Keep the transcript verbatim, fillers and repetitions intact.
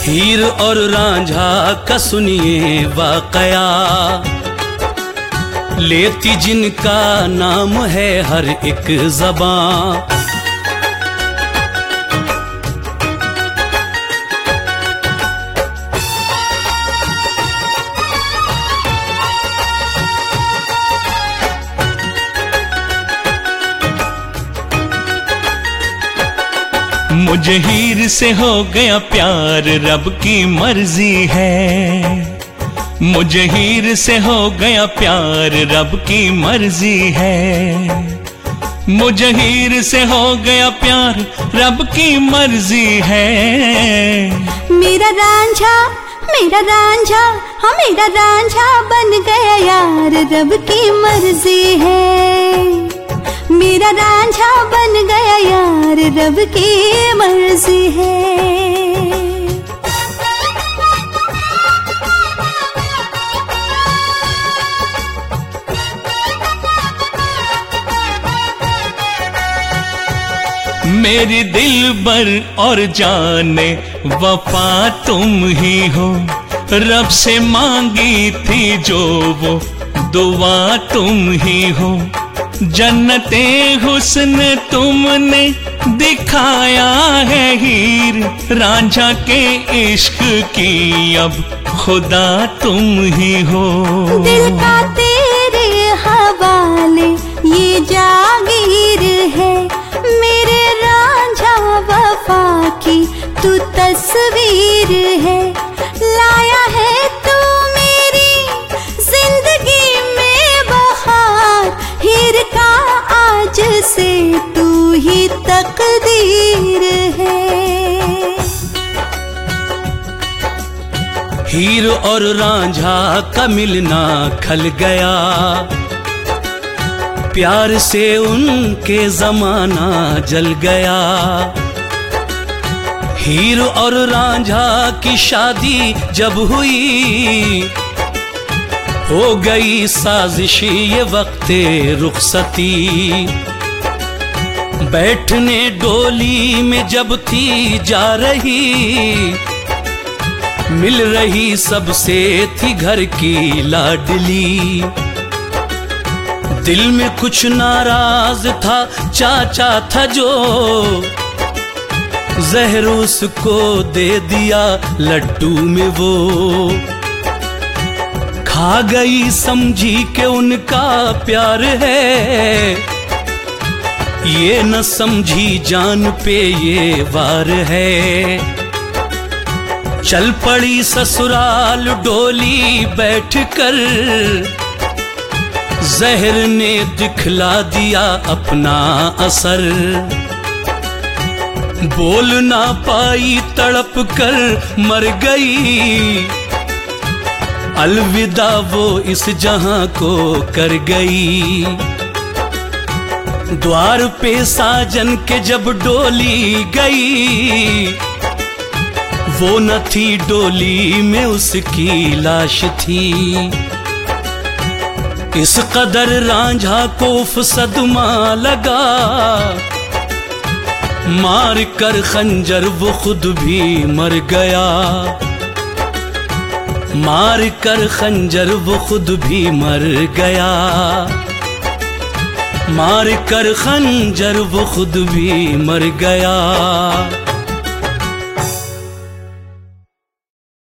हीर और रांझा का सुनिए वाकया, लेती जिनका नाम है हर एक ज़बां। मुझे हीर से हो गया प्यार, रब की मर्जी है। मुझे हीर से हो गया प्यार, रब की मर्जी है। मुझे हीर से हो गया प्यार, रब की मर्जी है। मेरा रांझा मेरा रांझा हाँ मेरा रांझा बन गया यार, रब की मर्जी है। मेरा रांझा बन गया यार, रब की मर्जी है। मेरी दिलबर और जाने वफा तुम ही हो, रब से मांगी थी जो वो दुआ तुम ही हो। जन्नते हुस्न तुमने दिखाया है हीर, रांझा के इश्क की अब खुदा तुम ही हो। दिल का तेरे हवाले ये जागीर है, मेरे रांझा वफा की तू तस्वीर है। लाया है तू मेरी जिंदगी में बहार, हीर का आज से तू ही तकदीर है। हीर और रांझा का मिलना खल गया, प्यार से उनके जमाना जल गया। हीर और रांझा की शादी जब हुई, हो गई साजिश ये वक्ते रुखसती। बैठने डोली में जब थी जा रही, मिल रही सबसे थी घर की लाडली। दिल में कुछ नाराज था चाचा था जो, जहर उसको दे दिया लड्डू में वो। खा गई समझी के उनका प्यार है, ये न समझी जान पे ये वार है। चल पड़ी ससुराल डोली बैठकर, जहर ने दिखला दिया अपना असर। बोल ना पाई तड़प कर मर गई, अलविदा वो इस जहां को कर गई। द्वार पे साजन के जब डोली गई, वो न थी डोली में उसकी लाश थी। इस कदर रांझा को उफ सदमा लगा, मार कर खंजर वो खुद भी मर गया। मार कर खंजर वो खुद भी मर गया। मार कर खंजर वो खुद भी मर गया।